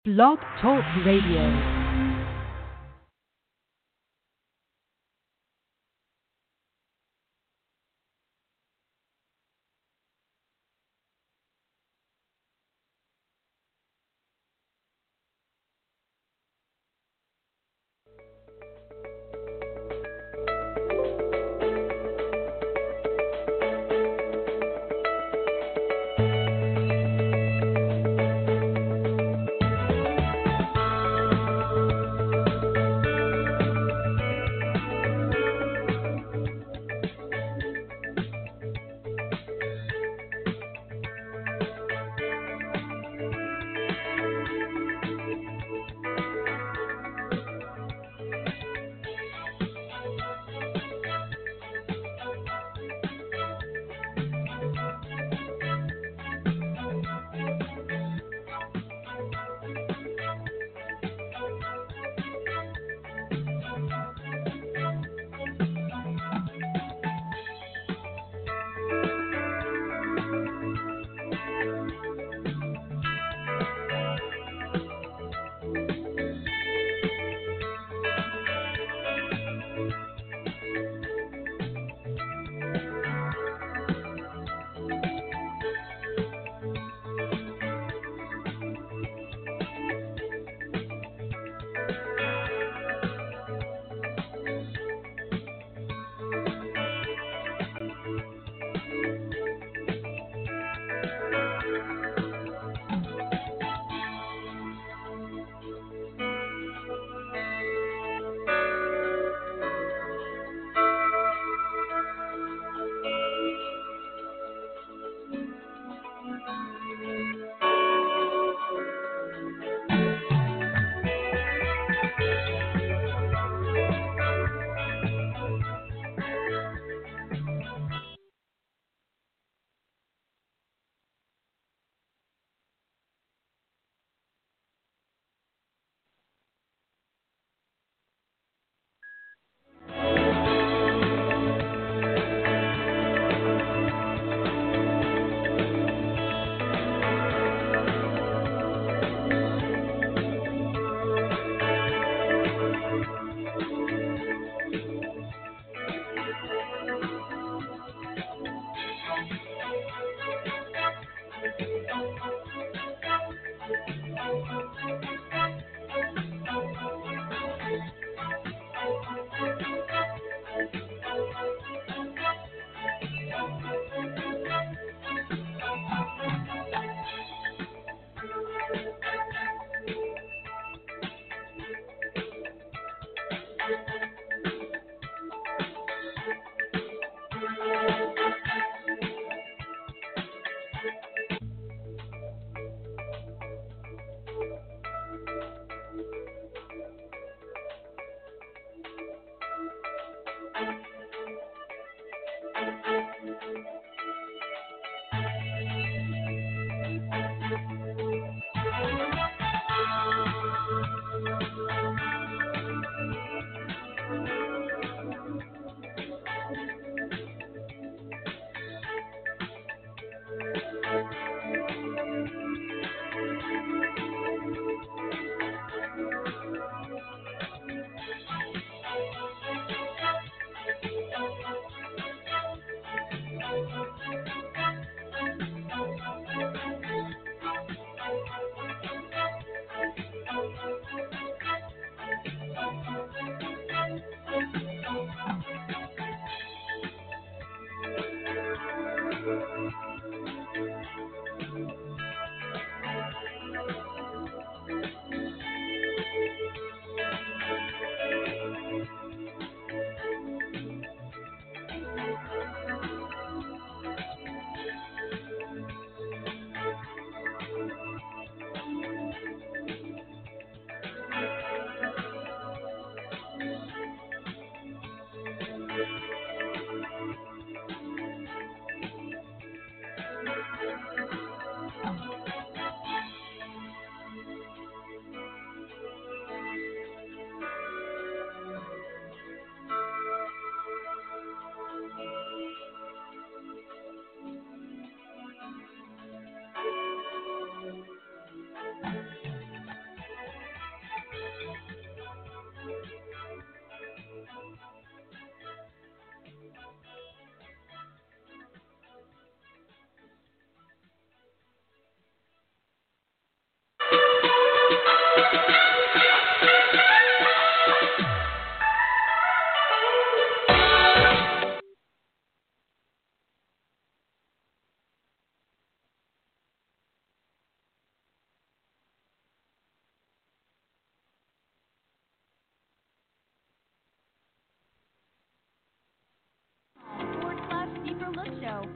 Blog Talk Radio.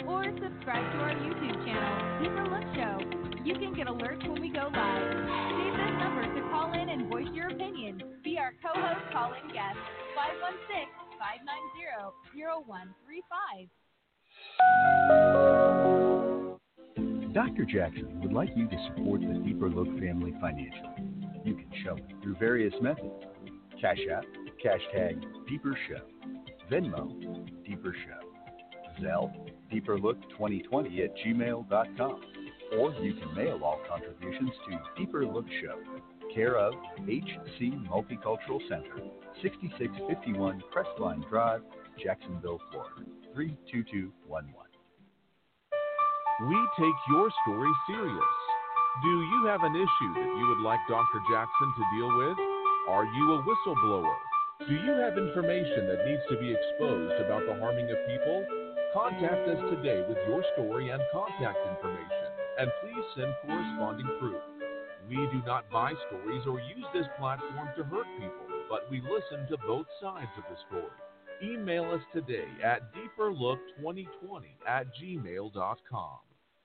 or subscribe to our YouTube channel, Deeper Look Show. You can get alerts when we go live. Save this number to call in and voice your opinion. Be our co-host call-in guest, 516-590-0135. Dr. Jackson would like you to support the Deeper Look family financially. You can show it through various methods. Cash App, #, Deeper Show. Venmo, Deeper Show. Zelle, deeperlook2020@gmail.com. Or you can mail all contributions to Deeper Look Show, care of HC Multicultural Center, 6651 Crestline Drive, Jacksonville, Florida, 32211. We take your story serious. Do you have an issue that you would like Dr. Jackson to deal with? Are you a whistleblower? Do you have information that needs to be exposed about the harming of people? Contact us today with your story and contact information, and please send corresponding proof. We do not buy stories or use this platform to hurt people, but we listen to both sides of the story. Email us today at deeperlook2020@gmail.com.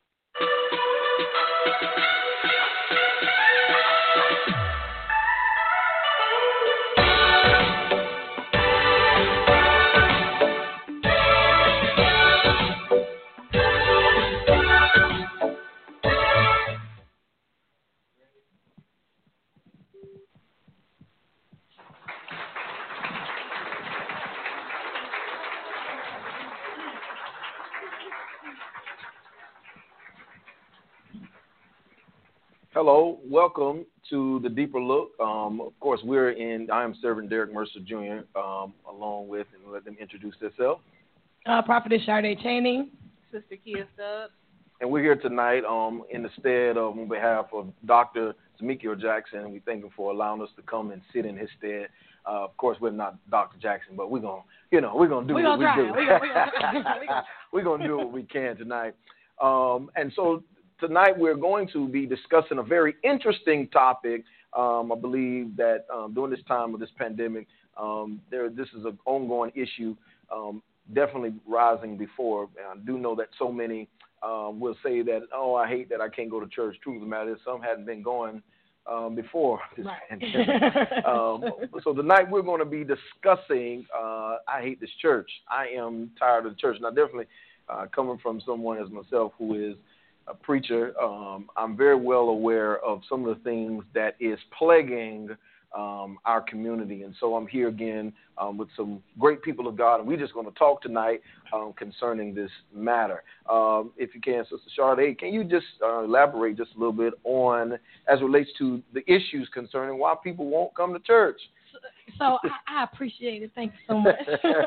Hello, welcome to the Deeper Look. Of course, I am Servant Derek Mercer Jr., along with, and let them introduce themselves. Prophetess Sade Chaney. Sister Kia Stubbs. And we're here tonight in the stead of, on behalf of Dr. Zamekio Jackson, and we thank him for allowing us to come and sit in his stead. Of course, we're not Dr. Jackson, but we're gonna do what we do. We're gonna do what we can tonight. And so tonight we're going to be discussing a very interesting topic. I believe that during this time of this pandemic, this is an ongoing issue, definitely rising before. I do know that so many will say that, oh, I hate that I can't go to church. Truth of the matter is some hadn't been going before this pandemic. So tonight we're going to be discussing I hate this church. I am tired of the church. Now, definitely coming from someone as myself who is a preacher, I'm very well aware of some of the things that is plaguing our community. And so I'm here again with some great people of God, and we're just going to talk tonight concerning this matter. If you can, Sister Sade, can you just elaborate just a little bit on, as it relates to the issues concerning why people won't come to church? So I appreciate it. Thank you so much.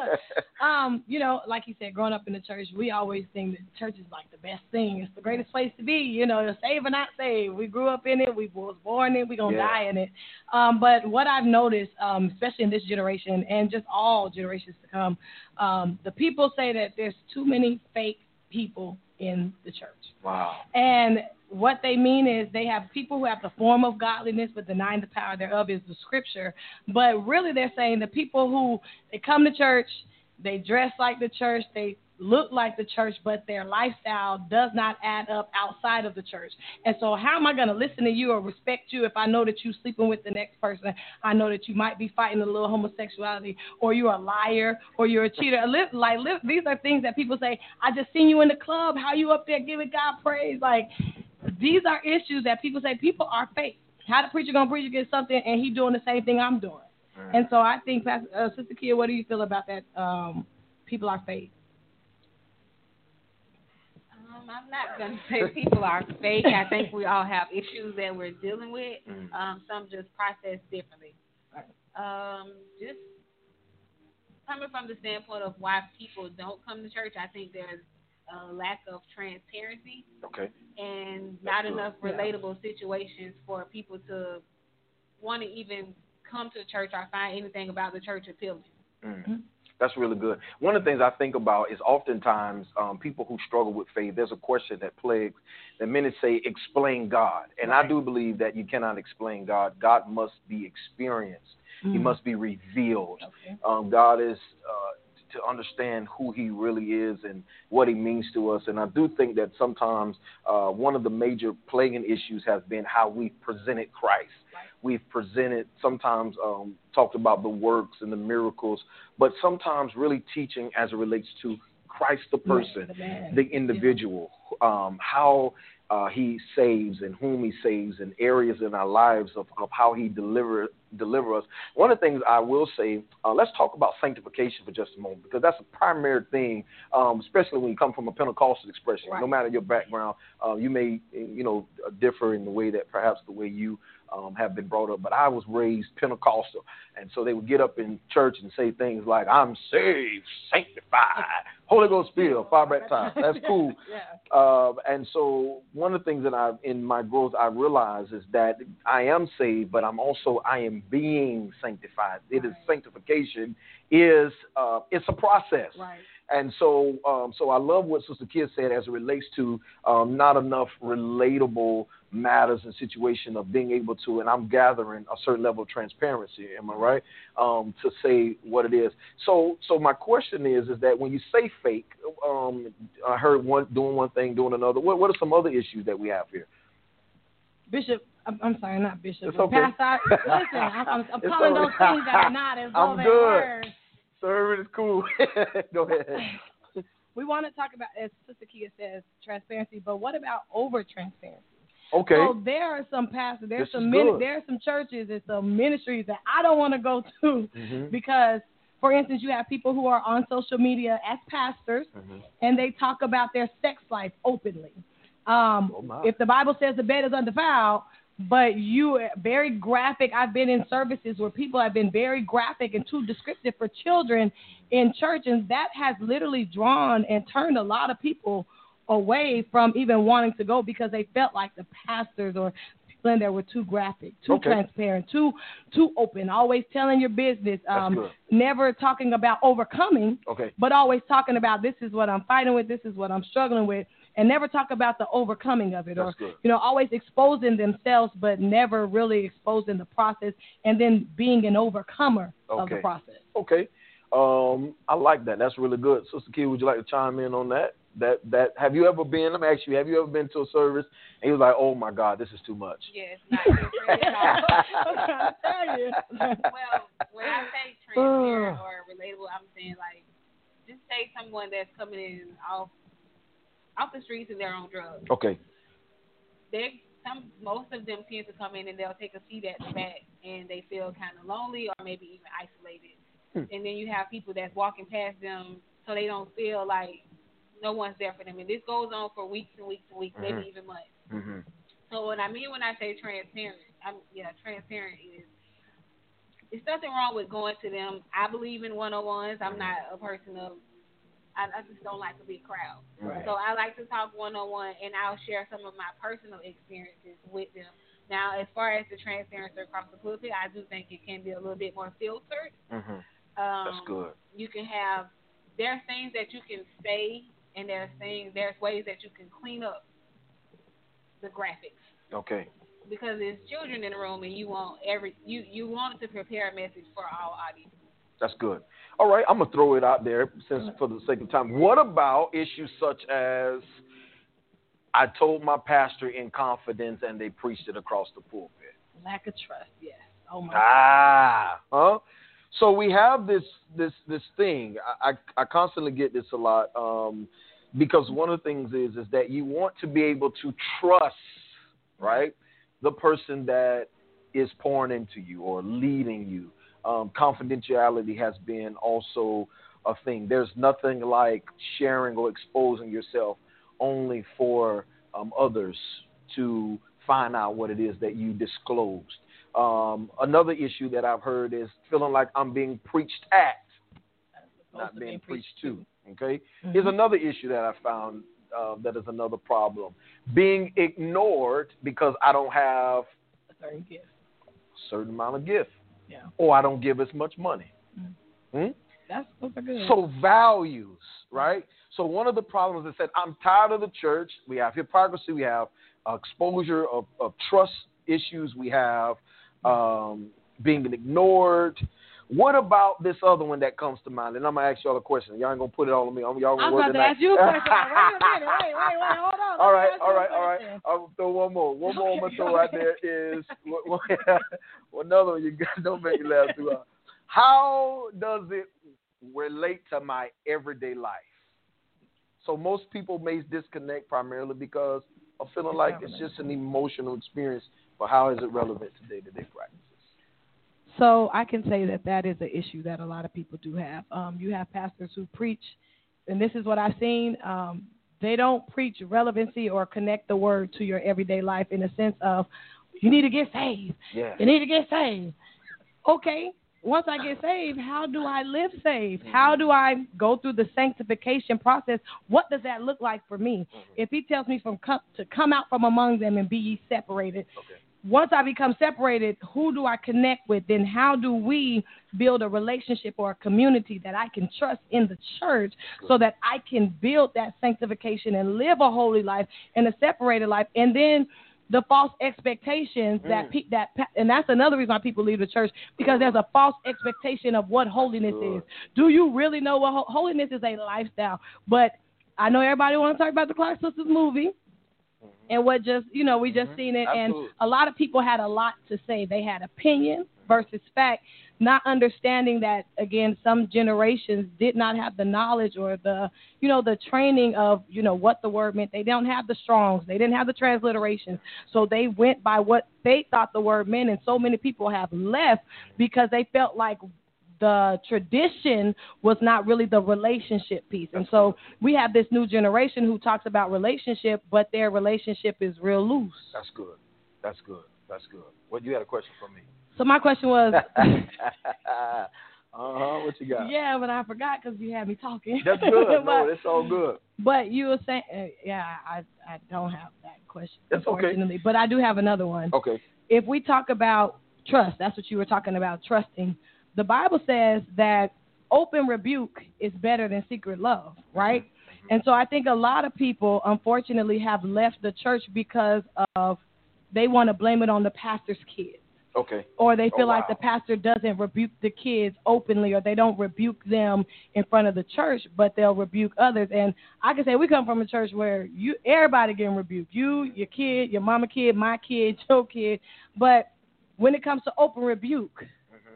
Like you said, growing up in the church, we always think that church is like the best thing. It's the greatest place to be, saved or not saved. We grew up in it. We was born in it. We're going to die in it. But what I've noticed, especially in this generation and just all generations to come, the people say that there's too many fake people in the church. Wow. And what they mean is they have people who have the form of godliness but denying the power thereof is the scripture. But really they're saying the people who, they come to church, they dress like the church, they look like the church, but their lifestyle does not add up outside of the church. And so how am I going to listen to you or respect you if I know that you're sleeping with the next person? I know that you might be fighting a little homosexuality, or you're a liar, or you're a cheater. These are things that people say, I just seen you in the club. How you up there giving God praise? Like, these are issues that people say people are fake. How the preacher going to preach against something and he doing the same thing I'm doing? Mm. And so I think, Sister Kia, what do you feel about that? People are fake. I'm not going to say people are fake. I think we all have issues that we're dealing with. Some just process differently. Just coming from the standpoint of why people don't come to church, I think there's a lack of transparency. Okay. And not enough relatable situations for people to want to even come to church or find anything about the church appealing. Mm-hmm. That's really good. One of the things I think about is oftentimes people who struggle with faith, there's a question that plagues that many say, explain God. And I do believe that you cannot explain God. God must be experienced. He must be revealed. Okay. God is, to understand who he really is and what he means to us. And I do think that sometimes one of the major plaguing issues has been how we've presented Christ. Right. We've presented, sometimes talked about the works and the miracles, but sometimes really teaching as it relates to Christ the person, the individual, how he saves and whom he saves, and areas in our lives of how he deliver us. One of the things I will say, let's talk about sanctification for just a moment, because that's a primary thing, especially when you come from a Pentecostal expression. Right. No matter your background, you may differ in the way that perhaps the way you have been brought up, but I was raised Pentecostal, and so they would get up in church and say things like, I'm saved, sanctified, Holy Ghost filled, fire baptized. That's cool. Yeah. And so one of the things that in my growth I realized is that I am saved, but I am being sanctified. It is sanctification is it's a process. Right. And so I love what Sister Kia said as it relates to not enough relatable matters and situation of being able to, and I'm gathering a certain level of transparency, am I right, to say what it is. So my question is that when you say fake, I heard doing one thing, doing another. What are some other issues that we have here? Bishop, I'm sorry, not Bishop. It's okay. Pastor, listen, I'm calling those things that are not as though they were. Serving is cool. Go ahead. We want to talk about, as Sister Kia says, transparency, but what about over transparency? Okay. So there are some pastors, there are some churches and some ministries that I don't want to go to because, for instance, you have people who are on social media as pastors and they talk about their sex life openly. If the Bible says the bed is undefiled, but you very graphic. I've been in services where people have been very graphic and too descriptive for children in church, and that has literally drawn and turned a lot of people away from even wanting to go because they felt like the pastors or people in there were too graphic, too transparent, too open, always telling your business, never talking about overcoming, but always talking about this is what I'm fighting with, this is what I'm struggling with. And never talk about the overcoming of it. That's or, always exposing themselves, but never really exposing the process and then being an overcomer of the process. Okay. I like that. That's really good. Sister Kia, would you like to chime in on that? That have you ever been, let me ask you, have you ever been to a service and you was like, oh my God, this is too much? Yes, not different at all. Well, when I say transparent or relatable, I'm saying like, just say someone that's coming in off the streets and they're on drugs. Okay. Most of them tend to come in and they'll take a seat at the back and they feel kind of lonely or maybe even isolated. And then you have people that's walking past them so they don't feel like no one's there for them. And this goes on for weeks and weeks and weeks, maybe even months. So what I mean when I say transparent, transparent is there's nothing wrong with going to them. I believe in one-on-ones. I'm not a person of I just don't like a big crowd. Right. So I like to talk one-on-one, and I'll share some of my personal experiences with them. Now, as far as the transparency across the pulpit, I do think it can be a little bit more filtered. That's good. You can have, there are things that you can say, and there's ways that you can clean up the graphics. Okay. Because there's children in the room, and you want you want to prepare a message for all audiences. That's good. All right, I'm going to throw it out there since for the sake of time. What about issues such as I told my pastor in confidence and they preached it across the pulpit? Lack of trust, yes. Oh, my God. So we have this thing. I constantly get this a lot because one of the things is that you want to be able to trust, right, the person that is pouring into you or leading you. Confidentiality has been also a thing. There's nothing like sharing or exposing yourself only for others to find out what it is that you disclosed. Another issue that I've heard is feeling like I'm being preached at, not being preached to. Okay? Here's another issue that I found that is another problem. Being ignored because I don't have a certain gift. A certain amount of gift. Yeah. Or I don't give as much money. That's good. So values, right? So one of the problems is that I'm tired of the church. We have hypocrisy. We have exposure of trust issues. We have being ignored. What about this other one that comes to mind? And I'm going to ask y'all a question. Y'all ain't going to put it all on me. Y'all I gonna was work about to tonight. ask you a question. Wait, hold on. All right. I'll throw one more. One more I'm going to throw out there is another one. You guys don't make me laugh too hard. How does it relate to my everyday life? So most people may disconnect primarily because of feeling like it's just an emotional experience, but how is it relevant to day-to-day practices? So I can say that is an issue that a lot of people do have. You have pastors who preach, and this is what I've seen, they don't preach relevancy or connect the word to your everyday life in the sense of you need to get saved. Yeah. You need to get saved. Okay, once I get saved, how do I live saved? How do I go through the sanctification process? What does that look like for me? If he tells me to come out from among them and be ye separated, once I become separated, who do I connect with? Then how do we build a relationship or a community that I can trust in the church so that I can build that sanctification and live a holy life and a separated life? And then the false expectations and that's another reason why people leave the church, because there's a false expectation of what holiness is. Do you really know what holiness is? A lifestyle. But I know everybody wants to talk about the Clark Sisters movie. And what just, we just seen it. Absolutely. And a lot of people had a lot to say. They had opinion versus fact, not understanding that, again, some generations did not have the knowledge or the training of, what the word meant. They don't have the Strongs. They didn't have the transliterations. So they went by what they thought the word meant. And so many people have left because they felt like the tradition was not really the relationship piece. And so we have this new generation who talks about relationship, but their relationship is real loose. That's good. What, you had a question for me? So my question was... what you got? Yeah, but I forgot because you had me talking. That's good. No, it's all good. But you were saying... I don't have that question, that's unfortunately. Okay. But I do have another one. Okay. If we talk about trust, that's what you were talking about, trusting. The Bible says that open rebuke is better than secret love, right? And so I think a lot of people, unfortunately, have left the church because of they want to blame it on the pastor's kids. Okay. Or they feel like the pastor doesn't rebuke the kids openly, or they don't rebuke them in front of the church, but they'll rebuke others. And I can say we come from a church where everybody getting rebuked. You, your kid, your mama kid, my kid, your kid. But when it comes to open rebuke,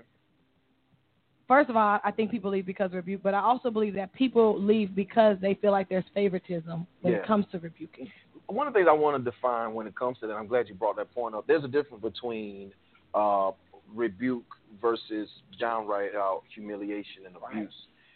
first of all, I think people leave because of rebuke, but I also believe that people leave because they feel like there's favoritism when it comes to rebuking. One of the things I want to define when it comes to that, I'm glad you brought that point up, there's a difference between rebuke versus downright humiliation and abuse.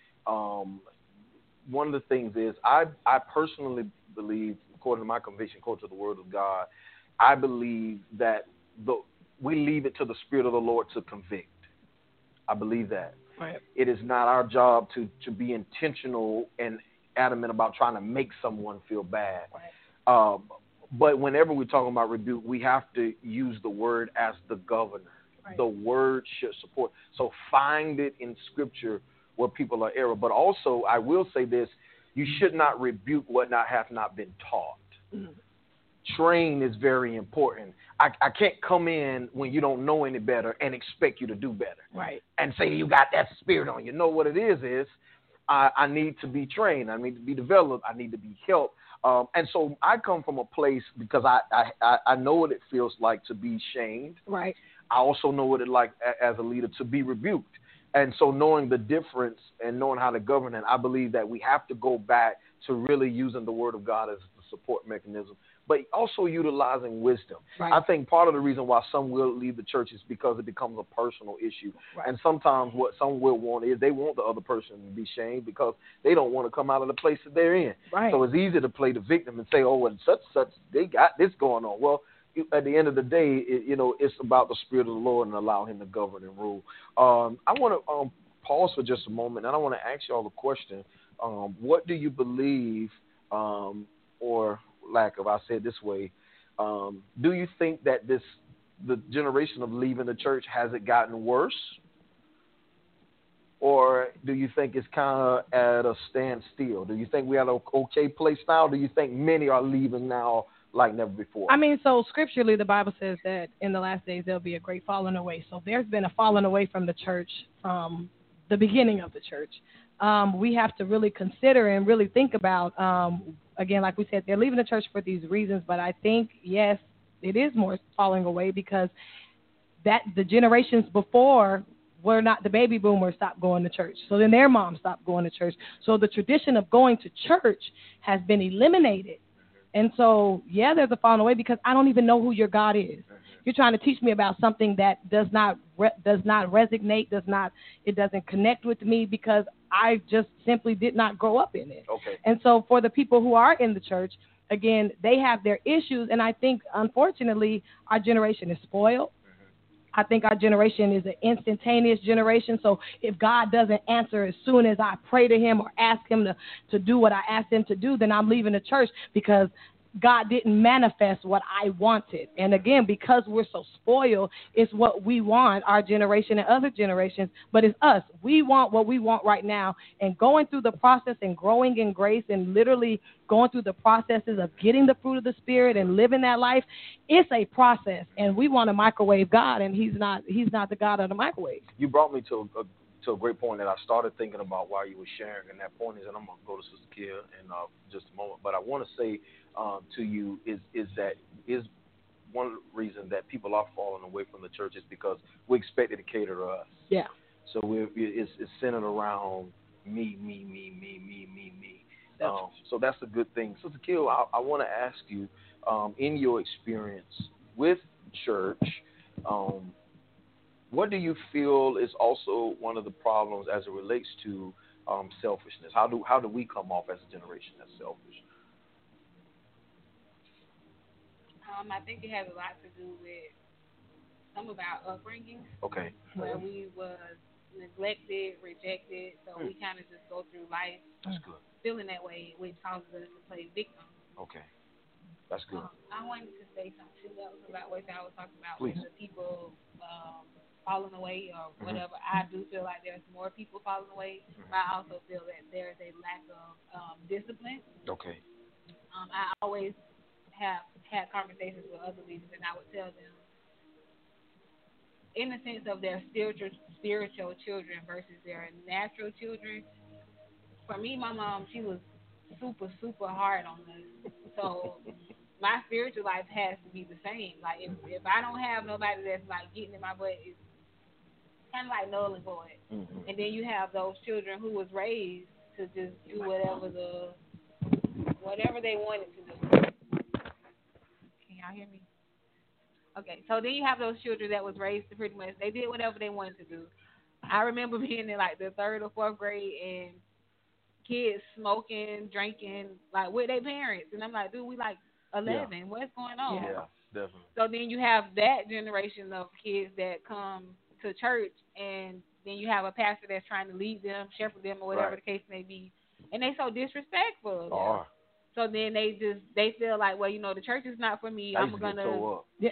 One of the things is I personally believe, according to my conviction, according to the Word of God, I believe that we leave it to the Spirit of the Lord to convict. I believe that. Right. It is not our job to be intentional and adamant about trying to make someone feel bad. Right. But whenever we're talking about rebuke, we have to use the word as the governor. Right. The word should support. So find it in Scripture where people are error. But also, I will say this, you should not rebuke what hath not been taught. Mm-hmm. Train is very important. I can't come in when you don't know any better and expect you to do better. Right. And say you got that spirit on you. No, what it is I need to be trained. I need to be developed. I need to be helped. And so I come from a place because I know what it feels like to be shamed. Right. I also know what it's like as a leader to be rebuked. And so knowing the difference and knowing how to govern it, I believe that we have to go back to really using the Word of God as the support mechanism, but also utilizing wisdom. Right. I think part of the reason why some will leave the church is because it becomes a personal issue. Right. And sometimes what some will want is they want the other person to be shamed because they don't want to come out of the place that they're in. Right. So it's easy to play the victim and say, oh, and such, they got this going on. Well, at the end of the day, it's about the Spirit of the Lord and allow Him to govern and rule. I want to pause for just a moment, and I want to ask you all a question. What do you believe, or lack of, I'll say it this way, do you think that the generation of leaving the church, has it gotten worse? Or do you think it's kind of at a standstill? Do you think we're at an okay place now? Do you think many are leaving now like never before. I mean, so scripturally, the Bible says that in the last days there'll be a great falling away. So there's been a falling away from the church from the beginning of the church. We have to really consider and really think about, again, like we said, they're leaving the church for these reasons. But I think, yes, it is more falling away because that the generations before were not, the baby boomers stopped going to church. So then their moms stopped going to church. So the tradition of going to church has been eliminated. And so, yeah, there's a falling away because I don't even know who your God is. You're trying to teach me about something that does not resonate, it doesn't connect with me because I just simply did not grow up in it. Okay. And so for the people who are in the church, again, they have their issues. And I think, unfortunately, our generation is spoiled. I think our generation is an instantaneous generation. So if God doesn't answer as soon as I pray to him or ask him to do what I asked him to do, then I'm leaving the church because God didn't manifest what I wanted. And again, because we're so spoiled, it's what we want, our generation and other generations, but it's us. We want what we want right now. And going through the process and growing in grace and literally going through the processes of getting the fruit of the Spirit and living that life, it's a process. And we want to microwave God, and he's not the God of the microwave. You brought me to a great point that I started thinking about while you were sharing, and that point is, and I'm going to go to Sister Kia in just a moment, but I want to say to you is that one of the reasons that people are falling away from the church is because we expected to cater to us. Yeah. So it's centered around me. So that's a good thing. Sister Kia, I want to ask you, in your experience with church, what do you feel is also one of the problems as it relates to selfishness? How do we come off as a generation that's selfish? I think it has a lot to do with some of our upbringing. Okay. Where we was neglected, rejected, so we kind of just go through life feeling that way, which causes us to play victim. Okay. That's good. I wanted to say something else about what I was talking about Please. with the people falling away or whatever. I do feel like there's more people falling away, but I also feel that there's a lack of discipline. Okay. I always have had conversations with other leaders, and I would tell them, in the sense of their spiritual children versus their natural children. For me, my mom, she was super, super hard on us. So my spiritual life has to be the same. Like if I don't have nobody that's like getting in my butt, it's kind of like null and void. Mm-hmm. And then you have those children who was raised to just do whatever they wanted to do. Can y'all hear me? Okay, so then you have those children that was raised to pretty much, they did whatever they wanted to do. I remember being in like the 3rd or 4th grade and kids smoking, drinking, like with their parents. And I'm like, dude, we like 11. Yeah. What's going on? Yeah, definitely. So then you have that generation of kids that come to church, and then you have a pastor that's trying to lead them, shepherd them, or whatever the case may be. And they so disrespectful. Oh. So then they feel like, well, the church is not for me. I'm gonna do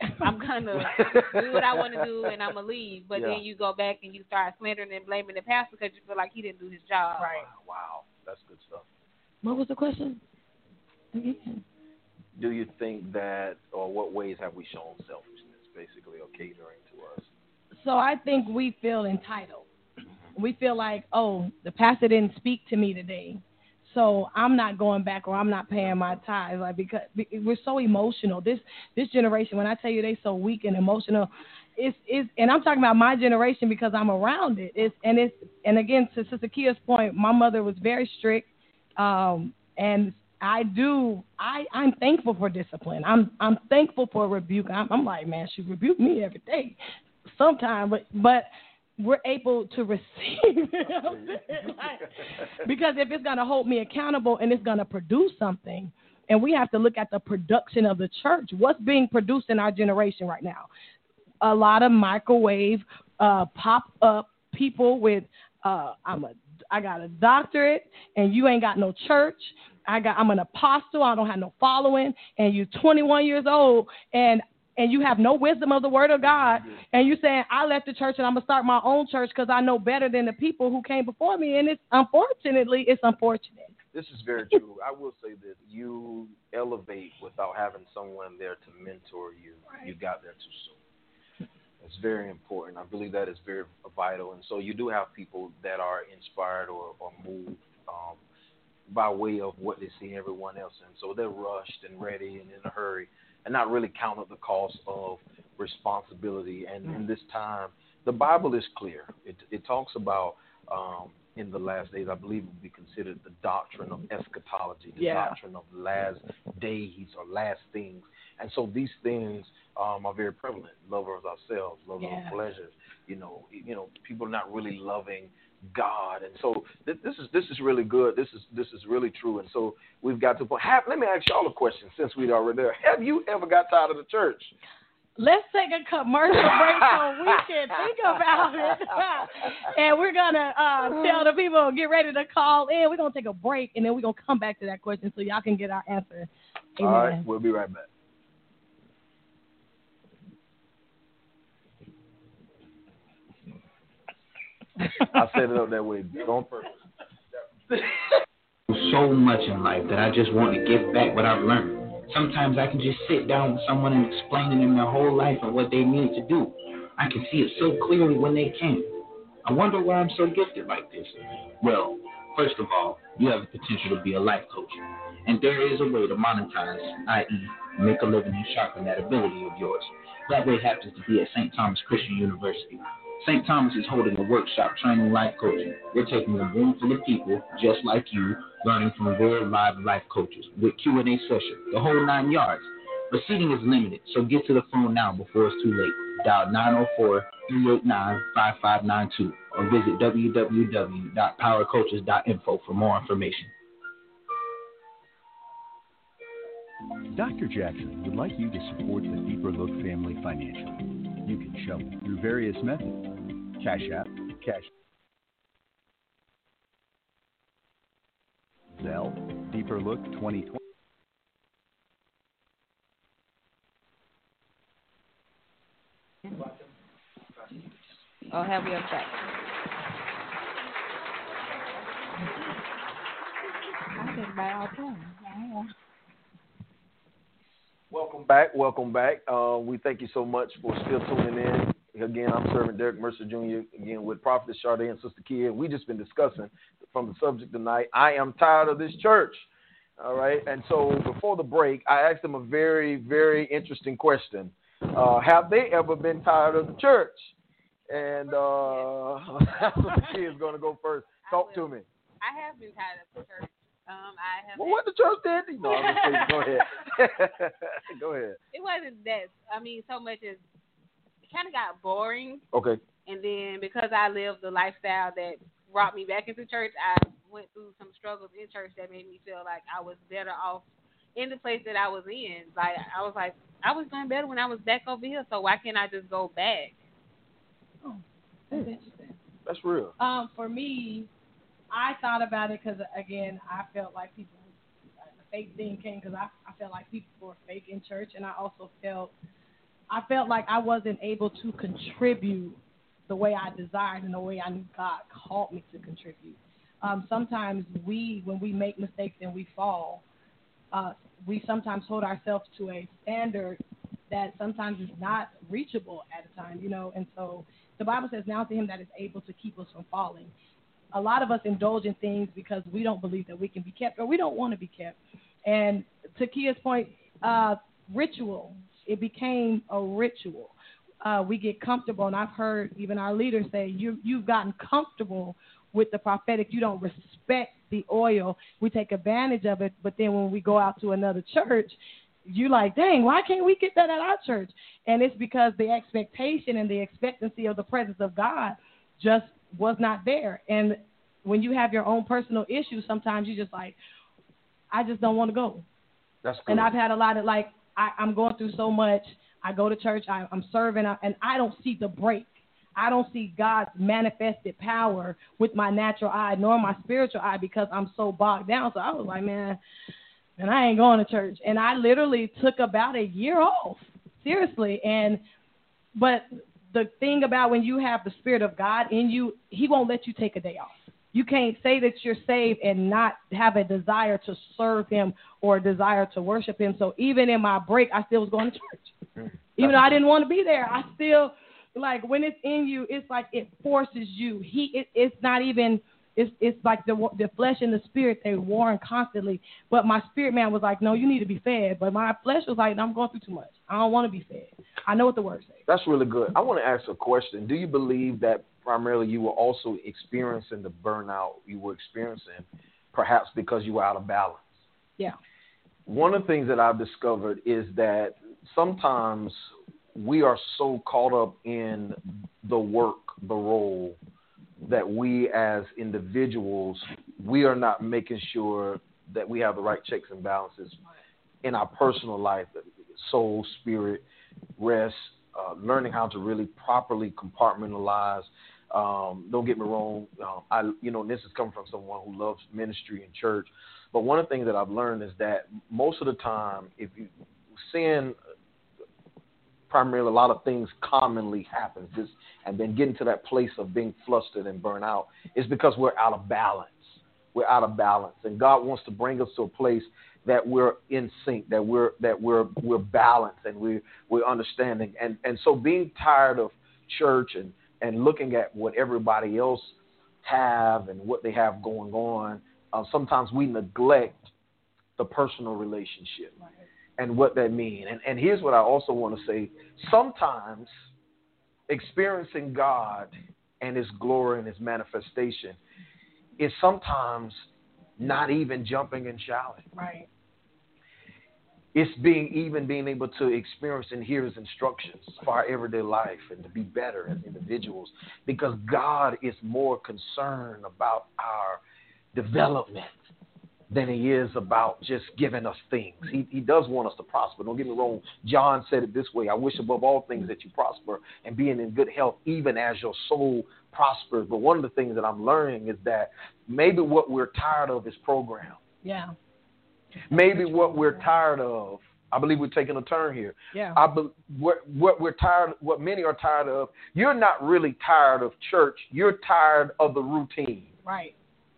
what I want to do, and I'm gonna leave. But then you go back and you start slandering and blaming the pastor because you feel like he didn't do his job. Right. Wow, that's good stuff. What was the question? Again. Do you think that, or what ways have we shown selfishness, basically, or catering to us? So I think we feel entitled. We feel like, oh, the pastor didn't speak to me today, so I'm not going back or I'm not paying my tithes, like because we're so emotional. This generation, when I tell you they so weak and emotional, it's and I'm talking about my generation because I'm around it. And again, to Sister Kia's point, my mother was very strict, and I'm thankful for discipline. I'm thankful for rebuke. I'm like, man, she rebuked me every day, sometimes, but we're able to receive it. Because if it's going to hold me accountable and it's going to produce something, and we have to look at the production of the church, what's being produced in our generation right now? A lot of microwave, pop-up people with, I got a doctorate, and you ain't got no church. I'm an apostle. I don't have no following, and you're 21 years old, and you have no wisdom of the word of God, and you're saying, I left the church and I'm going to start my own church because I know better than the people who came before me. And it's unfortunate. This is very true. I will say that you elevate without having someone there to mentor you. Right. You got there too soon. It's very important. I believe that is very vital. And so you do have people that are inspired or moved by way of what they see everyone else in. So they're rushed and ready and in a hurry and not really count up the cost of responsibility. And in this time, the Bible is clear. It talks about in the last days, I believe it would be considered the doctrine of eschatology, the doctrine of last days or last things. And so these things are very prevalent. Love of ourselves, love of pleasures. You know, people are not really loving God, and so this is really good. This is really true, and so we've got to. Let me ask y'all a question since we're already there. Have you ever got tired of the church? Let's take a commercial break so we can think about it. And we're going to tell the people, get ready to call in. We're going to take a break, and then we're going to come back to that question so y'all can get our answer. Amen. All right, we'll be right back. I set it up that way on purpose. So much in life that I just want to give back what I've learned. Sometimes I can just sit down with someone and explain to them their whole life and what they need to do. I can see it so clearly when they can. I wonder why I'm so gifted like this. Well, first of all, you have the potential to be a life coach. And there is a way to monetize, i.e., make a living and sharpen that ability of yours. That way happens to be at St. Thomas Christian University. St. Thomas is holding a workshop training life coaching. We're taking a room full of people just like you, learning from real live life coaches with Q&A session, the whole 9 yards. But seating is limited, so get to the phone now before it's too late. Dial 904-389-5592 or visit www.powercoaches.info for more information. Dr. Jackson would like you to support the Deeper Look family financially. You can show it through various methods. Cash App, Cash Zelle, Deeper Look 2020. Oh, have we upset? I think by all time. Welcome back. We thank you so much for still tuning in. Again, I'm Servant Derek Mercer Jr. again with Prophetess Sade and Sister Kia. We just been discussing from the subject tonight. I am tired of this church. All right. And so before the break, I asked them a very, very interesting question. Have they ever been tired of the church? And Sister Kia is going to go first. Talk to me. I have been tired of the church. I have. Well, what the church did? No, I'm just kidding. Go ahead. Go ahead. It wasn't that. I mean, so much as it kind of got boring. Okay. And then because I lived the lifestyle that brought me back into church, I went through some struggles in church that made me feel like I was better off in the place that I was in. Like I was doing better when I was back over here. So why can't I just go back? Oh, that's interesting. That's real. For me, I thought about it because, again, I felt like the fake thing came because I felt like people were fake in church, and I also felt like I wasn't able to contribute the way I desired and the way I knew God called me to contribute. Sometimes when we make mistakes and we fall, we sometimes hold ourselves to a standard that sometimes is not reachable at a time, and so the Bible says, now to him that is able to keep us from falling. A lot of us indulge in things because we don't believe that we can be kept or we don't want to be kept. And to Kia's point, ritual, it became a ritual. We get comfortable, and I've heard even our leaders say, you've gotten comfortable with the prophetic. You don't respect the oil. We take advantage of it, but then when we go out to another church, you're like, dang, why can't we get that at our church? And it's because the expectation and the expectancy of the presence of God just was not there. And when you have your own personal issues, sometimes you just like, I just don't want to go. That's good. And I've had a lot of I'm going through so much. I go to church, I'm serving, and I don't see the break. I don't see God's manifested power with my natural eye nor my spiritual eye because I'm so bogged down. So I was like, man, I ain't going to church. And I literally took about a year off, seriously. But the thing about when you have the Spirit of God in you, he won't let you take a day off. You can't say that you're saved and not have a desire to serve him or a desire to worship him. So even in my break, I still was going to church. Even though I didn't want to be there, I still, like, when it's in you, it's like it forces you. It's not even, it's like the flesh and the spirit, they warring constantly. But my spirit man was like, no, you need to be fed. But my flesh was like, no, I'm going through too much. I don't want to be fed. I know what the word says. That's really good. I want to ask a question. Do you believe that primarily you were also experiencing the burnout you were experiencing, perhaps because you were out of balance? Yeah. One of the things that I've discovered is that sometimes we are so caught up in the work, the role, that we as individuals, we are not making sure that we have the right checks and balances in our personal life, soul, spirit, rest, learning how to really properly compartmentalize. Don't get me wrong. This is coming from someone who loves ministry and church. But one of the things that I've learned is that most of the time, if you sin, primarily a lot of things commonly happen, and then getting to that place of being flustered and burnt out is because we're out of balance. We're out of balance, and God wants to bring us to a place that we're in sync, that we're balanced, and we're understanding. And so being tired of church and looking at what everybody else have and what they have going on, sometimes we neglect the personal relationship. Right. And what that means. And here's what I also want to say. Sometimes experiencing God and his glory and his manifestation is sometimes not even jumping and shouting. Right. It's being able to experience and hear his instructions for our everyday life and to be better as individuals, because God is more concerned about our development than he is about just giving us things. He does want us to prosper. Don't get me wrong. John said it this way: I wish above all things that you prosper and being in good health, even as your soul prospers. But one of the things that I'm learning is that maybe what we're tired of is program. Yeah. Maybe what we're tired of, I believe we're taking a turn here. Yeah. What many are tired of, you're not really tired of church. You're tired of the routine. Right.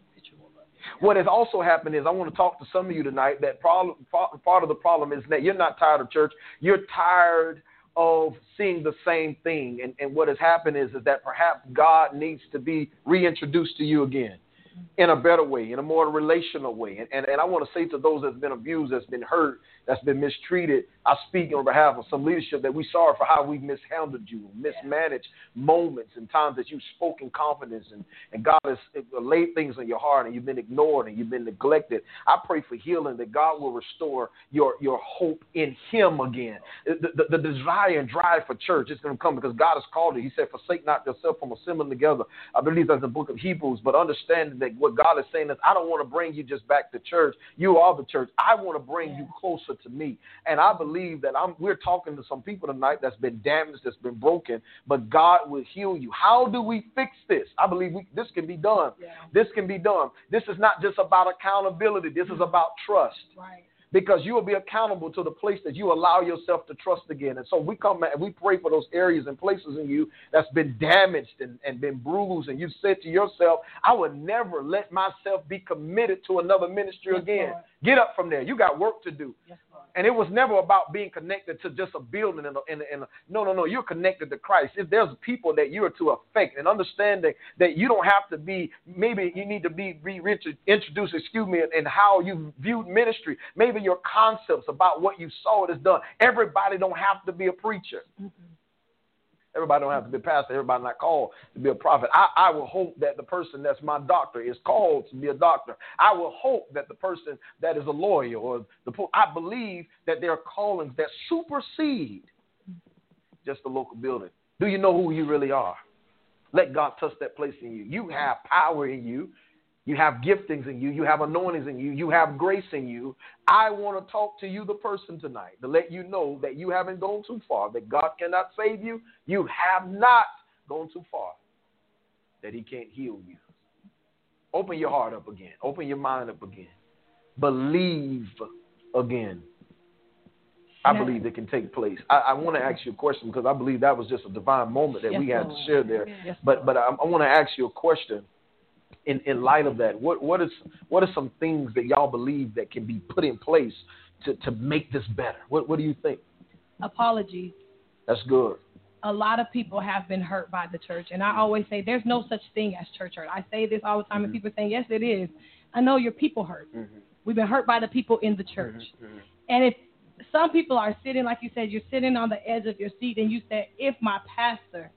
What has also happened is, I want to talk to some of you tonight, that part of the problem is that you're not tired of church. You're tired of seeing the same thing. And what has happened is that perhaps God needs to be reintroduced to you again in a better way, in a more relational way. And I want to say to those that's been abused, that's been hurt, that's been mistreated, I speak on behalf of some leadership that we're sorry for how we've mishandled you, mismanaged moments and times that you've spoken confidence and God has laid things in your heart and you've been ignored and you've been neglected. I pray for healing, that God will restore your hope in him again. The desire and drive for church is going to come because God has called it. He said, forsake not yourself from assembling together. I believe that's the book of Hebrews, but understand that what God is saying is, I don't want to bring you just back to church. You are the church. I want to bring you closer to me. And I believe that we're talking to some people tonight that's been damaged, that's been broken, but God will heal you. How do we fix this? I believe this can be done. Yeah. This can be done. This is not just about accountability. This is about trust. Right. Because you will be accountable to the place that you allow yourself to trust again. And so we come and we pray for those areas and places in you that's been damaged and been bruised. And you said to yourself, I would never let myself be committed to another ministry again. Lord. Get up from there. You got work to do. Yes, Lord. And it was never about being connected to just a building. No. You're connected to Christ. If there's people that you are to affect, and understanding that you don't have to be, maybe you need to be introduced, in how you viewed ministry. Maybe your concepts about what you saw it is done. Everybody don't have to be a preacher. Mm-hmm. Everybody don't have to be a pastor. Everybody not called to be a prophet. I will hope that the person that's my doctor is called to be a doctor. I will hope that the person that is a lawyer I believe that there are callings that supersede just the local building. Do you know who you really are? Let God touch that place in you. You have power in you. You have giftings in you. You have anointings in you. You have grace in you. I want to talk to you, the person, tonight, to let you know that you haven't gone too far, that God cannot save you. You have not gone too far, that he can't heal you. Open your heart up again. Open your mind up again. Believe again. I believe it can take place. I want to ask you a question, because I believe that was just a divine moment that we had to share there. Yes, but I want to ask you a question. in light of that, what are some things that y'all believe that can be put in place to make this better? What do you think? Apologies. That's good. A lot of people have been hurt by the church, and I always say there's no such thing as church hurt. I say this all the time, and people say, yes, it is. I know your people hurt. We've been hurt by the people in the church. And if some people are sitting, like you said, you're sitting on the edge of your seat, and you say, if my pastor,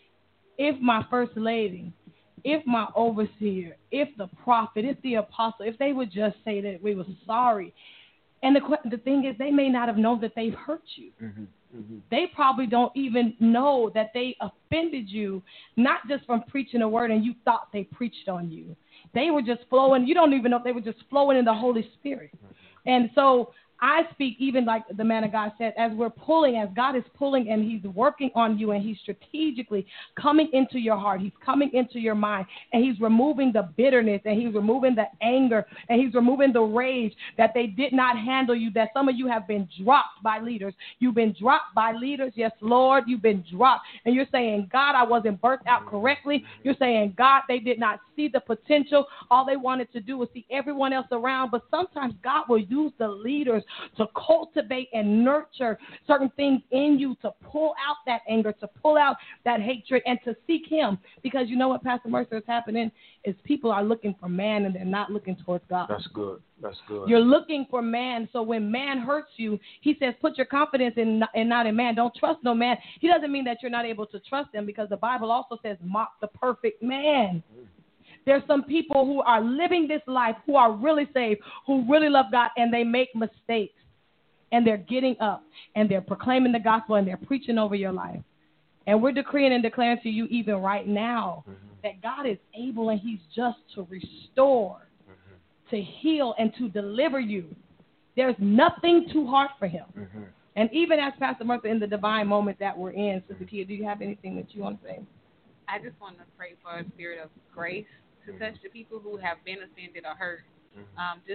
if my first lady, if my overseer, if the prophet, if the apostle, if they would just say that we were sorry. And the thing is, they may not have known that they've hurt you. They probably don't even know that they offended you, not just from preaching a word and you thought they preached on you. They were just flowing. You don't even know if they were just flowing in the Holy Spirit. And so I speak, even like the man of God said, as God is pulling and he's working on you, and he's strategically coming into your heart. He's coming into your mind, and he's removing the bitterness, and he's removing the anger, and he's removing the rage that they did not handle you, that some of you have been dropped by leaders. You've been dropped by leaders. Yes, Lord, you've been dropped. And you're saying, God, I wasn't birthed out correctly. You're saying, God, they did not see the potential. All they wanted to do was see everyone else around. But sometimes God will use the leaders to cultivate and nurture certain things in you, to pull out that anger, to pull out that hatred, and to seek him. Because you know what, Pastor Mercer, is happening is people are looking for man, and they're not looking towards God. That's good. That's good. You're looking for man. So when man hurts you, he says, put your confidence in and not in man. Don't trust no man. He doesn't mean that you're not able to trust him, because the Bible also says, mock the perfect man. There's some people who are living this life, who are really saved, who really love God, and they make mistakes. And they're getting up, and they're proclaiming the gospel, and they're preaching over your life. And we're decreeing and declaring to you even right now that God is able, and he's just to restore, to heal, and to deliver you. There's nothing too hard for him. And even as Pastor Mercer, in the divine moment that we're in, Sister Kia, do you have anything that you want to say? I just want to pray for a spirit of grace to touch the people who have been offended or hurt. Just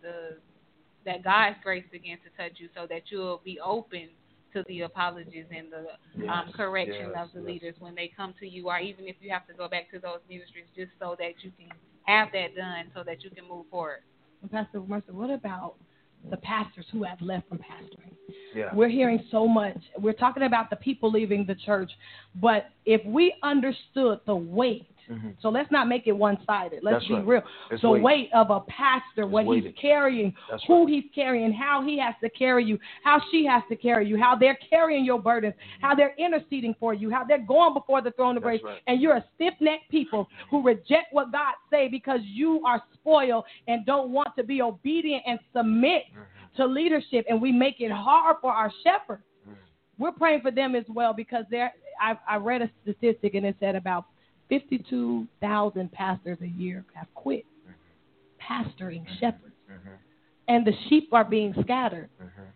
that God's grace begins to touch you, so that you'll be open to the apologies and the correction of the leaders when they come to you, or even if you have to go back to those ministries, just so that you can have that done, so that you can move forward. Pastor Mercer, what about the pastors who have left from pastoring? Yeah. We're hearing so much. We're talking about the people leaving the church, but if we understood the weight, so let's not make it one-sided. Let's be real. The weight of a pastor, what he's carrying, who he's carrying, how he has to carry you, how she has to carry you, how they're carrying your burdens, how they're interceding for you, how they're going before the throne of grace, and you're a stiff-necked people who reject what God say because you are spoiled and don't want to be obedient and submit to leadership, and we make it hard for our shepherds. We're praying for them as well, because I read a statistic, and it said about 52,000 pastors a year have quit pastoring shepherds. And the sheep are being scattered.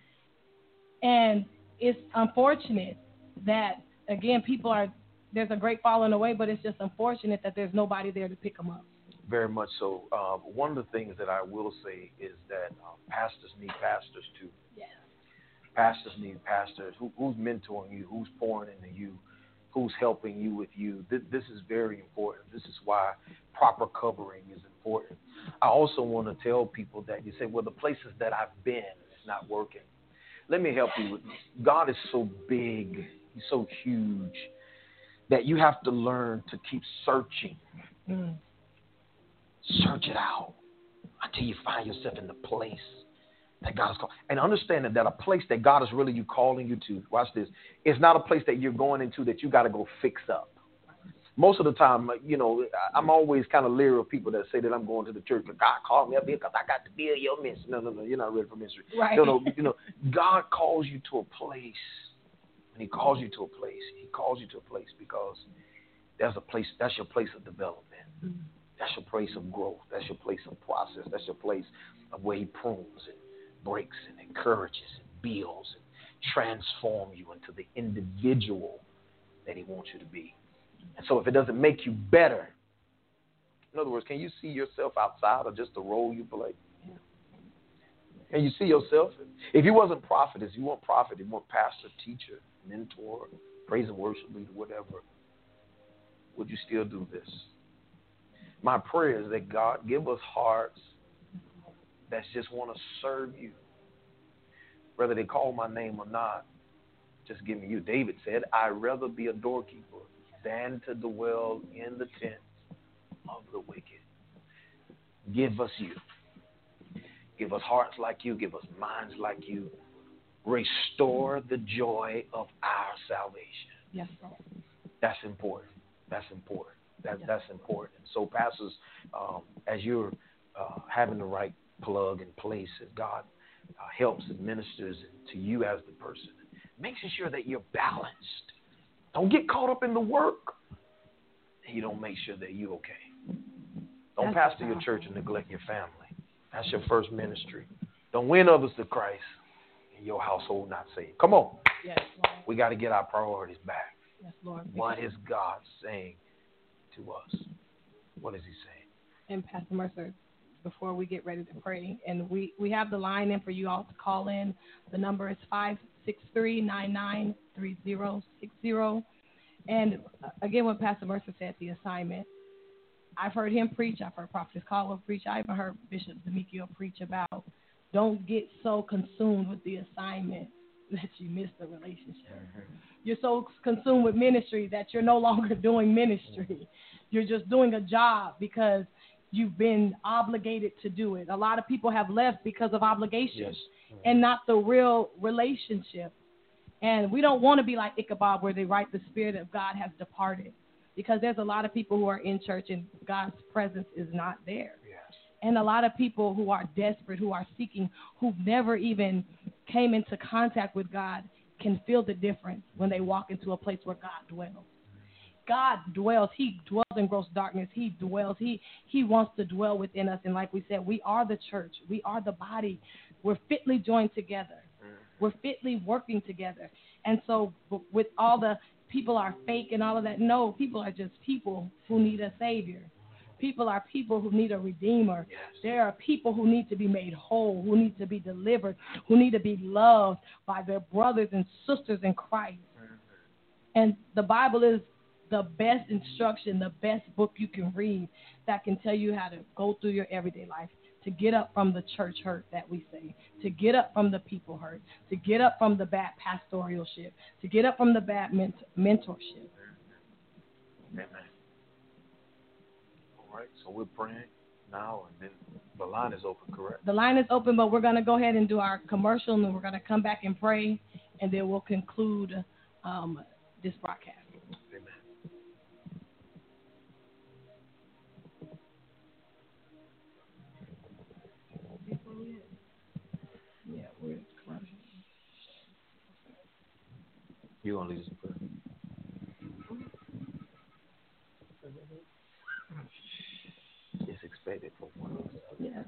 And it's unfortunate that, again, there's a great falling away, but it's just unfortunate that there's nobody there to pick them up. Very much so. One of the things that I will say is that pastors need pastors too. Yes. Pastors need pastors. Who's mentoring you? Who's pouring into you? Who's helping you with you? This is very important. This is why proper covering is important. I also want to tell people that you say, well, the places that I've been, it's not working. Let me help you with this. God is so big, he's so huge, that you have to learn to keep searching. Search it out until you find yourself in the place that God is calling. And understanding that a place that God is really calling you to, watch this, is not a place that you're going into that you got to go fix up. Most of the time, I'm always kind of leery of people that say that I'm going to the church, but God called me up here because I got to build your ministry. No, you're not ready for ministry. Right. God calls you to a place. When he calls you to a place, he calls you to a place because that's your place of development. That's your place of growth. That's your place of process. That's your place of where he prunes and breaks and encourages and builds and transforms you into the individual that he wants you to be. And so if it doesn't make you better, in other words, can you see yourself outside of just the role you play? Can you see yourself? If you wasn't prophet, if you weren't prophet, if you weren't pastor, teacher, mentor, praise and worship leader, whatever, would you still do this? My prayer is that God give us hearts that just want to serve you. Whether they call my name or not, just give me you. David said, I'd rather be a doorkeeper than to dwell in the tents of the wicked. Give us you. Give us hearts like you. Give us minds like you. Restore the joy of our salvation. Yes, Lord. That's important. That's important. That's important. So, pastors, as you're having the right plug in place, as God helps and ministers to you as the person, makes sure that you're balanced. Don't get caught up in the work, and you don't make sure that you're okay. Don't pastor your church and neglect your family. That's your first ministry. Don't win others to Christ and your household not saved. Come on. Yes, Lord. We got to get our priorities back. Yes, Lord. What is God saying to us? What is he saying? And Pastor Mercer, before we get ready to pray, and we have the line in for you all to call in. The number is 563-993060. And again, what Pastor Mercer said, the assignment. I've heard him preach. I've heard Prophetess Caldwell preach. I even heard Bishop Demetriou preach about don't get so consumed with the assignment that you miss the relationship. Mm-hmm. You're so consumed with ministry that you're no longer doing ministry. Mm-hmm. You're just doing a job because you've been obligated to do it. A lot of people have left because of obligations. Yes. Mm-hmm. And not the real relationship. And we don't want to be like Ichabod where they write the Spirit of God has departed. Because there's a lot of people who are in church and God's presence is not there. Yes. And a lot of people who are desperate, who are seeking, who've never even came into contact with God can feel the difference when they walk into a place where God dwells. God dwells. He dwells in gross darkness. He dwells. He wants to dwell within us. And like we said, we are the church. We are the body. We're fitly joined together. We're fitly working together. And so with all the people are fake and all of that. No, people are just people who need a Savior. People are people who need a Redeemer. Yes. There are people who need to be made whole, who need to be delivered, who need to be loved by their brothers and sisters in Christ. And the Bible is the best instruction, the best book you can read that can tell you how to go through your everyday life, to get up from the church hurt that we say, to get up from the people hurt, to get up from the bad pastoralship, to get up from the bad mentorship. Amen. All right, so we're praying now, and then the line is open, correct? The line is open, but we're going to go ahead and do our commercial, and then we're going to come back and pray, and then we'll conclude this broadcast. Yeah, we're commercial. You gonna lead us in prayer? It's expected from one of us. Yeah.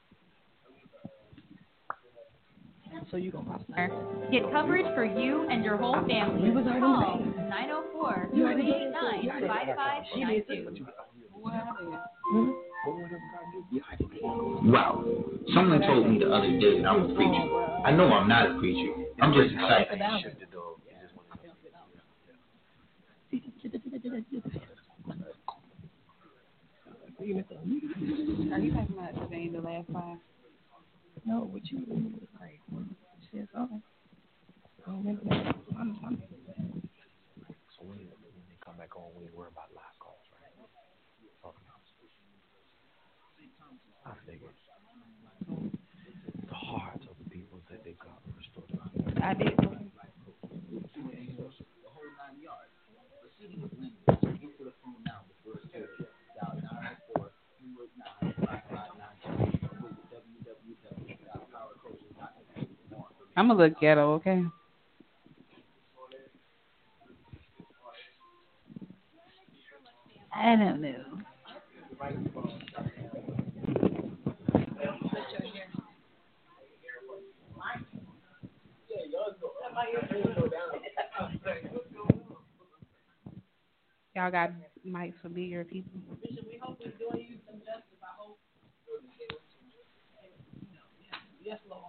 So you gonna get coverage for you and your whole family. Call 904-289-5592. Wow. Someone told me the other day that I'm a preacher. I know I'm not a preacher. I'm just excited. Are you talking about saying the last five? No, what you mean was great. She says, oh, I don't remember that. I'm so when they come back on, we worry about live calls, right? I figured the hearts of the people that they got restored. I did. I'm a little ghetto, okay? I don't know. Y'all got mics for bigger people. Bishop, we hope we're doing you some justice. I hope. Yes, Lord.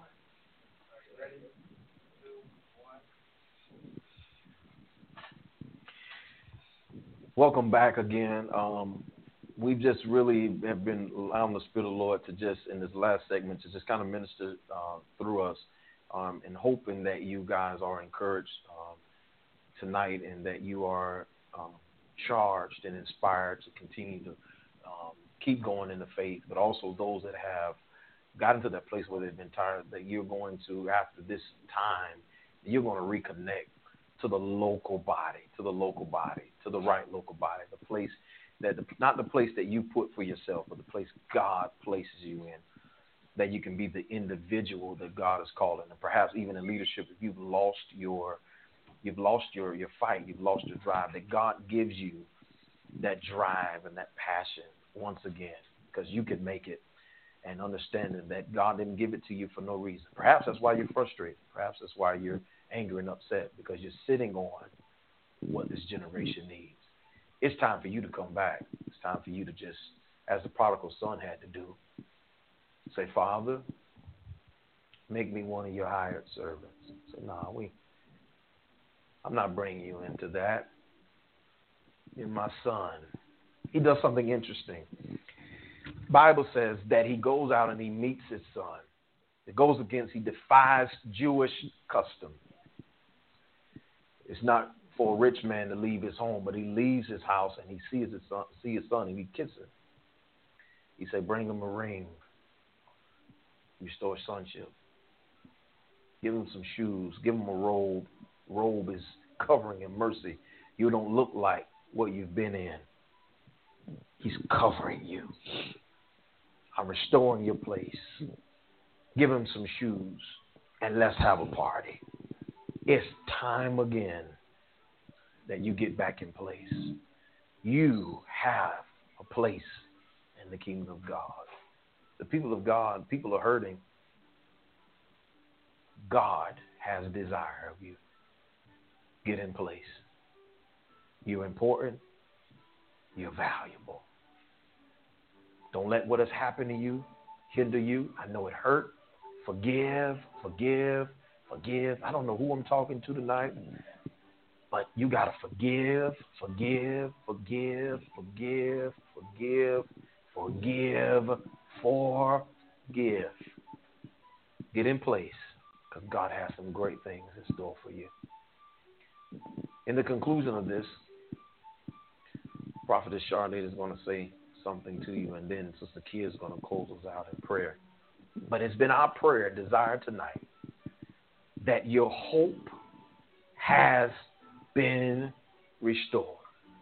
Welcome back again. we just really have been allowing the Spirit of the Lord to just, in this last segment, to just kind of minister through us, and hoping that you guys are encouraged tonight, and that you are charged and inspired to continue to keep going in the faith, but also those that have gotten to that place where they've been tired, that you're going to, after this time, you're going to reconnect to the local body, to the right local body, the place that, not the place that you put for yourself, but the place God places you in, that you can be the individual that God is calling. And perhaps even in leadership, if you've lost your fight, you've lost your drive, that God gives you that drive and that passion once again, because you can make it, and understanding that God didn't give it to you for no reason. Perhaps that's why you're frustrated. Perhaps that's why you're angry and upset, because you're sitting on what this generation needs. It's time for you to come back. It's time for you to just, as the prodigal son had to do, say, Father, make me one of your hired servants. Say, I'm not bringing you into that. You're my son. He does something interesting. Bible says that he goes out and he meets his son. He defies Jewish custom. It's not for a rich man to leave his home, but he leaves his house and he sees his son and he kisses him. He said, bring him a ring. Restore sonship. Give him some shoes. Give him a robe. Robe is covering and mercy. You don't look like what you've been in. He's covering you. I'm restoring your place. Give him some shoes and let's have a party. It's time again that you get back in place. You have a place in the kingdom of God. The people of God, people are hurting. God has desire of you. Get in place. You're important. You're valuable. Don't let what has happened to you hinder you. I know it hurt. Forgive. I don't know who I'm talking to tonight, but you got to forgive. Get in place, because God has some great things in store for you. In the conclusion of this, Prophetess Charlotte is going to say something to you, and then Sister Kia is going to close us out in prayer. But it's been our prayer, desire tonight, that your hope has been restored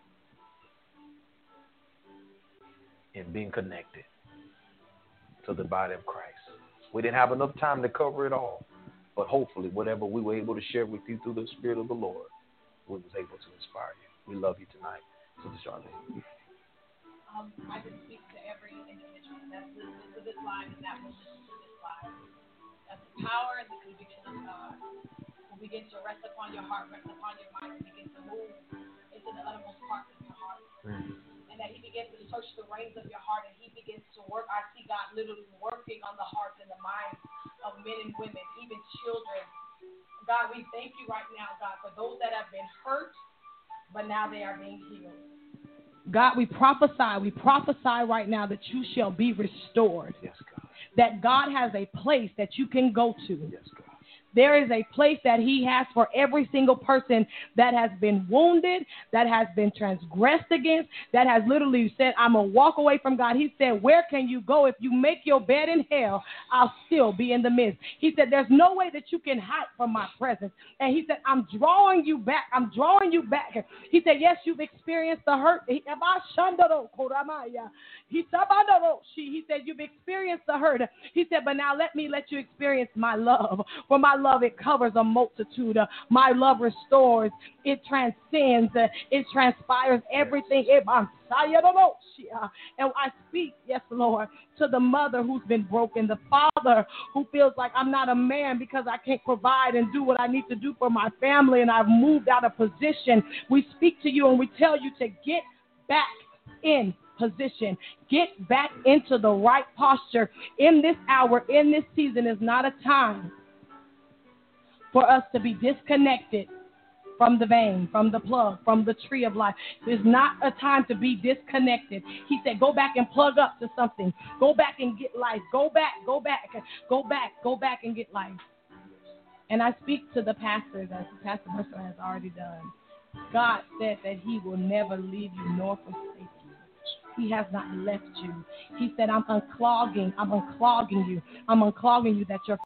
in being connected to the body of Christ. We didn't have enough time to cover it all, but hopefully whatever we were able to share with you through the Spirit of the Lord, we was able to inspire you. We love you tonight. Sister Charlotte. I can speak to every individual that's listening to this live and that will listen to this live. That the power and the conviction of God will begin to rest upon your heart, rest upon your mind, and begin to move into the uttermost parts of your heart. And that he begins to search the reins of your heart, and he begins to work. I see God literally working on the hearts and the minds of men and women, even children. God, we thank you right now, God, for those that have been hurt, but now they are being healed. God, we prophesy right now that you shall be restored. Yes, God. That God has a place that you can go to. Yes, God. There is a place that he has for every single person that has been wounded, that has been transgressed against, that has literally said, I'm going to walk away from God. He said, where can you go? If you make your bed in hell, I'll still be in the midst. He said, there's no way that you can hide from my presence. And he said, I'm drawing you back. He said, yes, you've experienced the hurt. He said, you've experienced the hurt. He said, but now let you experience my love. For my love, it covers a multitude. My love restores. It transcends. It transpires everything. And I speak, yes, Lord, to the mother who's been broken, the father who feels like I'm not a man because I can't provide and do what I need to do for my family and I've moved out of position. We speak to you and we tell you to get back in position. Get back into the right posture. In this hour, in this season is not a time for us to be disconnected from the vein, from the plug, from the tree of life. There's not a time to be disconnected. He said, go back and plug up to something. Go back and get life. Go back and get life. And I speak to the pastors, as Pastor Mercer has already done. God said that he will never leave you nor forsake you. He has not left you. He said, I'm unclogging you. I'm unclogging you that your